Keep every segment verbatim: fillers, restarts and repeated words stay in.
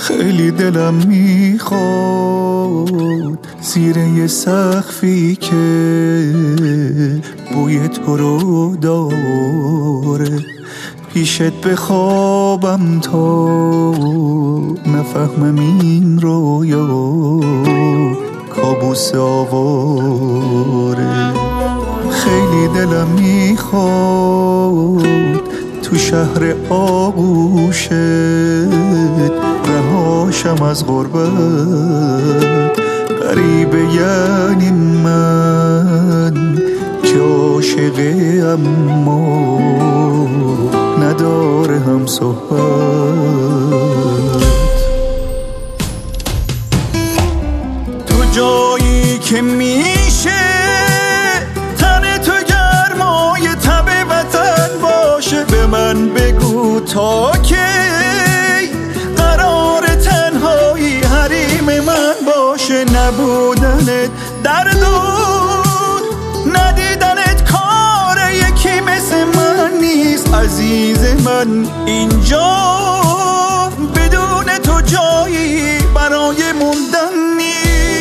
خیلی دلم میخواد زیر یه سقفی که بوی تو رو داره پیشت بخوابم تا نفهمم این رویا کابوس آواره. خیلی دلم میخواد تو شهر آغوشت رهاشم از غربت. غریبه یعنی من که عاشقه اما نداره هم صحبت. تو جایی که میشه تن تو گرمای تب وطن باشه به من بگو تا کی قرار تنهایی حریم من باشه. نبودنت دردون ندیدنت کار یکی مثل من نیست عزیز من. اینجا بدون تو جایی برای موندن نیست.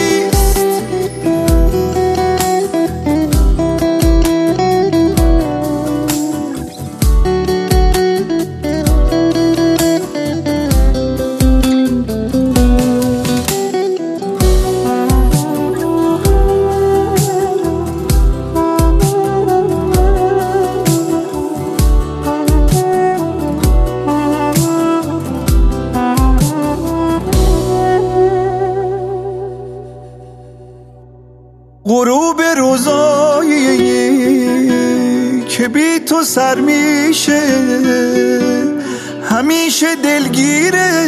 غروب روزایی که بی تو سر میشه همیشه دلگیره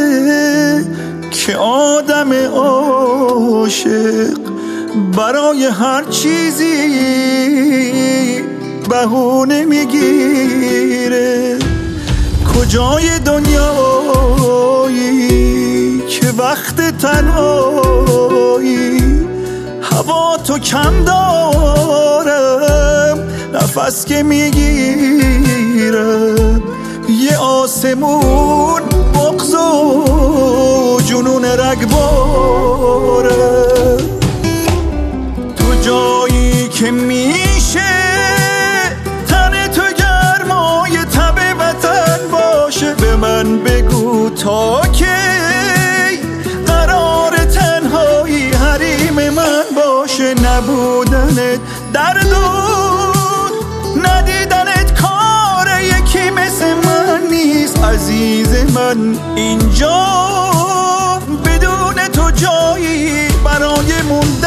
که آدم عاشق برای هر چیزی بهونه میگیره. کجای دنیایی که وقت تنهایی هوا تو کم دارم نفس که میگیرم یه آسمون بغض و جنون رگبارم. تو جایی که میشه تن تو گرمای تب وطن باشه به من بگو تا کی قرار تنهایی حریم من باشه. نبودنت دردون ندیدنت کار یکی مثل من نیست عزیز من. اینجا بدون تو جایی برای موندن